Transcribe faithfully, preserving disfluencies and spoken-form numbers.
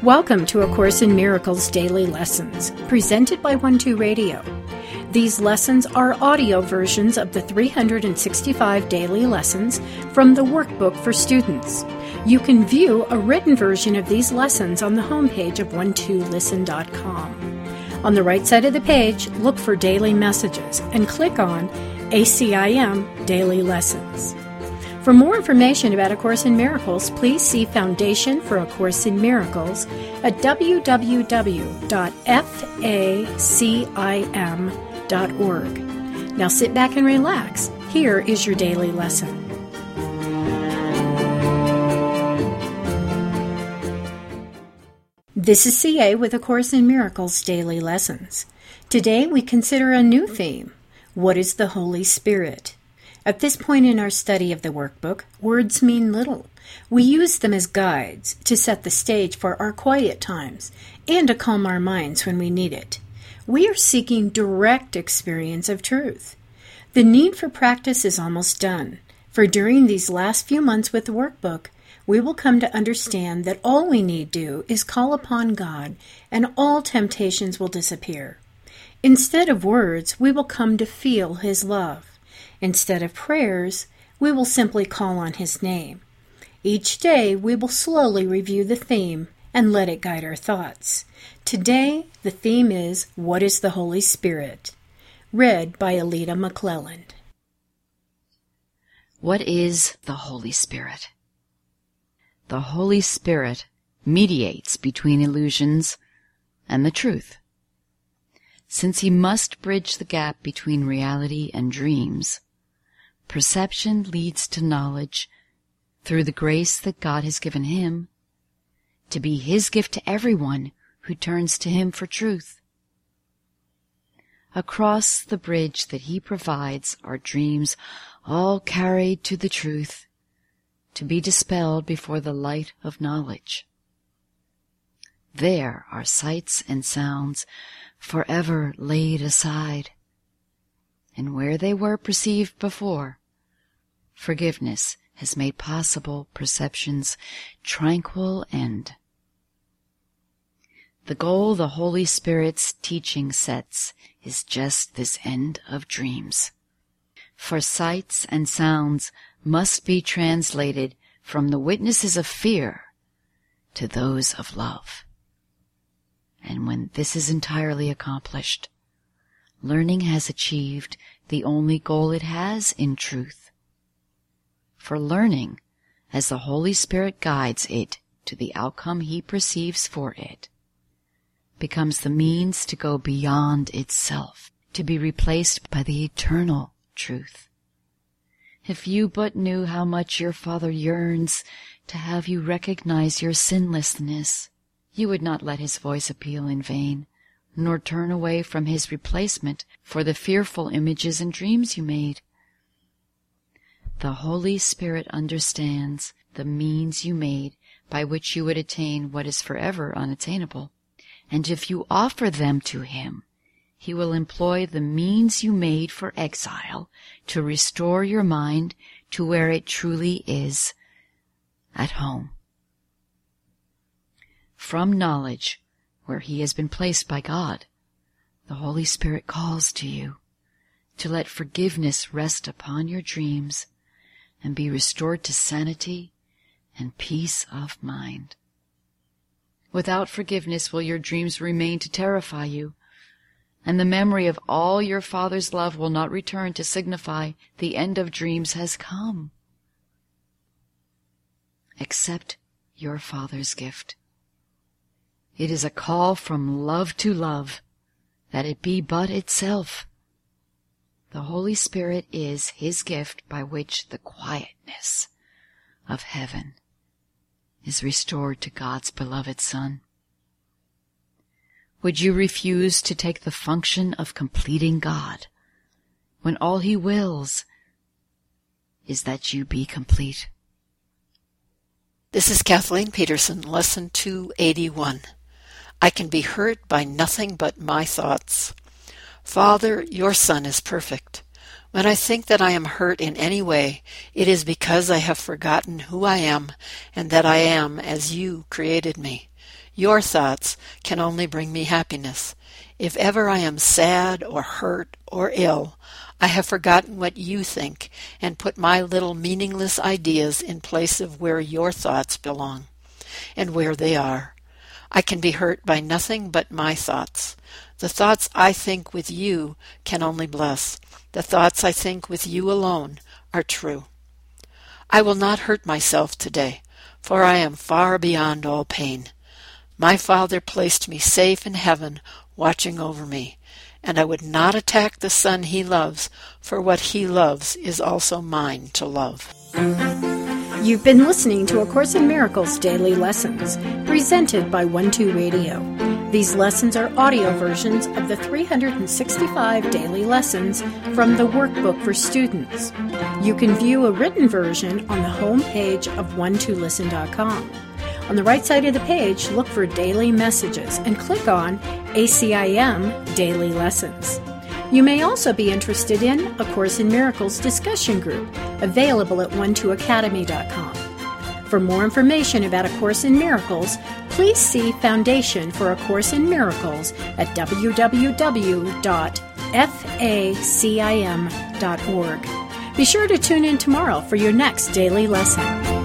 Welcome to A Course in Miracles Daily Lessons, presented by One Two Radio. These lessons are audio versions of the three hundred sixty-five daily lessons from the workbook for students. You can view a written version of these lessons on the homepage of one two listen dot com. On the right side of the page, look for Daily Messages and click on A C I M Daily Lessons. For more information about A Course in Miracles, please see Foundation for A Course in Miracles at w w w dot facim dot org. Now sit back and relax. Here is your daily lesson. This is C A with A Course in Miracles Daily Lessons. Today we consider a new theme. What is the Holy Spirit? At this point in our study of the workbook, words mean little. We use them as guides to set the stage for our quiet times and to calm our minds when we need it. We are seeking direct experience of truth. The need for practice is almost done, for during these last few months with the workbook, we will come to understand that all we need do is call upon God and all temptations will disappear. Instead of words, we will come to feel His love. Instead of prayers, we will simply call on His name. Each day, we will slowly review the theme and let it guide our thoughts. Today, the theme is, What is the Holy Spirit? Read by Alita McClelland. What is the Holy Spirit? The Holy Spirit mediates between illusions and the truth. Since He must bridge the gap between reality and dreams, perception leads to knowledge through the grace that God has given Him to be His gift to everyone who turns to Him for truth. Across the bridge that He provides are dreams all carried to the truth, to be dispelled before the light of knowledge. There are sights and sounds forever laid aside, and where they were perceived before, forgiveness has made possible perception's tranquil end. The goal the Holy Spirit's teaching sets is just this end of dreams. For sights and sounds must be translated from the witnesses of fear to those of love. And when this is entirely accomplished, learning has achieved the only goal it has in truth. For learning, as the Holy Spirit guides it to the outcome He perceives for it, becomes the means to go beyond itself, to be replaced by the eternal truth. If you but knew how much your Father yearns to have you recognize your sinlessness, you would not let His voice appeal in vain, nor turn away from His replacement for the fearful images and dreams you made. The Holy Spirit understands the means you made by which you would attain what is forever unattainable, and if you offer them to Him, He will employ the means you made for exile to restore your mind to where it truly is, at home. From knowledge, where He has been placed by God, the Holy Spirit calls to you to let forgiveness rest upon your dreams and be restored to sanity and peace of mind. Without forgiveness will your dreams remain to terrify you, and the memory of all your Father's love will not return to signify the end of dreams has come. Accept your Father's gift. It is a call from love to love, that it be but itself. The Holy Spirit is His gift by which the quietness of heaven is restored to God's beloved Son. Would you refuse to take the function of completing God, when all He wills is that you be complete? This is Kathleen Peterson, Lesson two eighty-one. I can be hurt by nothing but my thoughts. Father, your Son is perfect. When I think that I am hurt in any way, it is because I have forgotten who I am and that I am as you created me. Your thoughts can only bring me happiness. If ever I am sad or hurt or ill, I have forgotten what you think and put my little meaningless ideas in place of where your thoughts belong and where they are. I can be hurt by nothing but my thoughts. The thoughts I think with you can only bless. The thoughts I think with you alone are true. I will not hurt myself today, for I am far beyond all pain. My Father placed me safe in heaven, watching over me, and I would not attack the Son he loves, for what he loves is also mine to love. You've been listening to A Course in Miracles Daily Lessons, presented by One Two Radio. These lessons are audio versions of the three hundred sixty-five daily lessons from the Workbook for Students. You can view a written version on the home page of one two listen dot com. On the right side of the page, look for Daily Messages and click on A C I M Daily Lessons. You may also be interested in A Course in Miracles discussion group, available at one two academy dot com. For more information about A Course in Miracles, please see Foundation for A Course in Miracles at w w w dot facim dot org. Be sure to tune in tomorrow for your next daily lesson.